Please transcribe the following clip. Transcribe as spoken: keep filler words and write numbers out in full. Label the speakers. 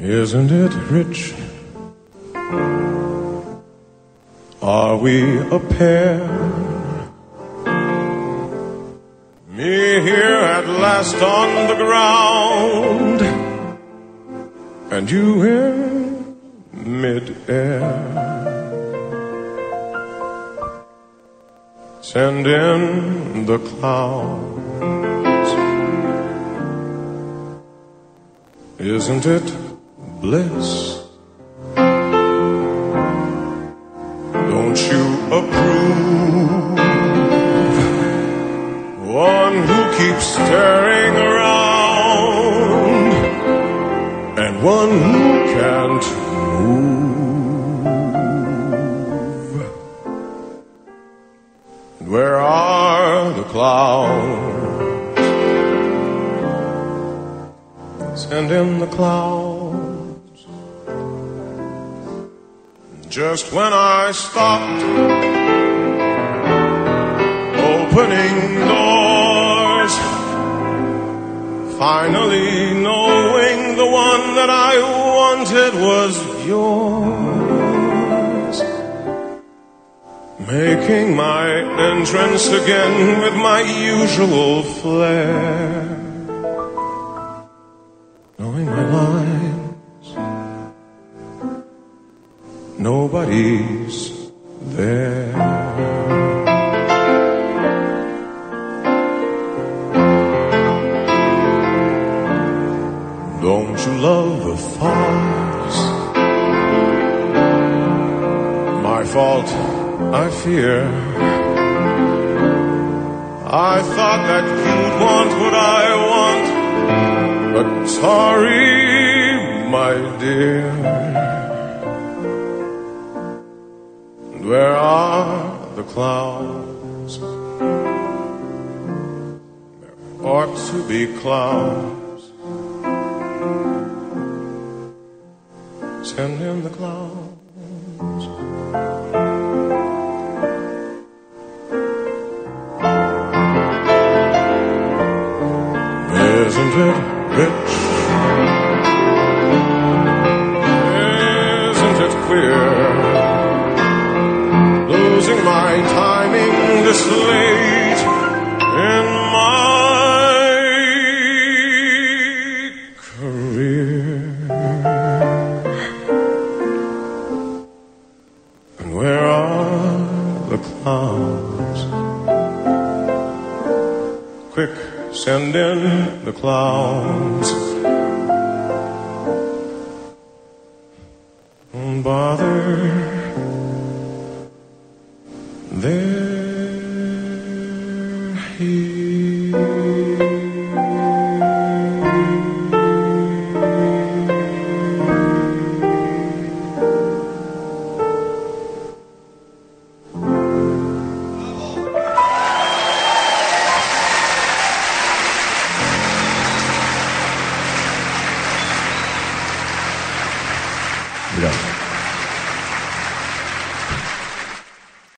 Speaker 1: Isn't it rich? Are we a pair? Me here at last on the ground, and you in mid-air. Send in the clouds. Isn't it bliss? Don't you approve? One who keeps staring around, and one who can't move. Where are the clouds? Send in the clouds. Just when I stopped opening doors, finally knowing the one that I wanted was yours, making my entrance again with my usual flair, knowing my lines, nobody's there. Don't you love a farce? My fault, I fear. I thought that you'd want what I want, but sorry, my dear. Where are the clouds? There ought to be clouds. Send in the clouds. Isn't it rich? Isn't it queer? Losing my timing this late in my career. And where are the clouds? Quick, send in the clouds. Don't bother, they're here.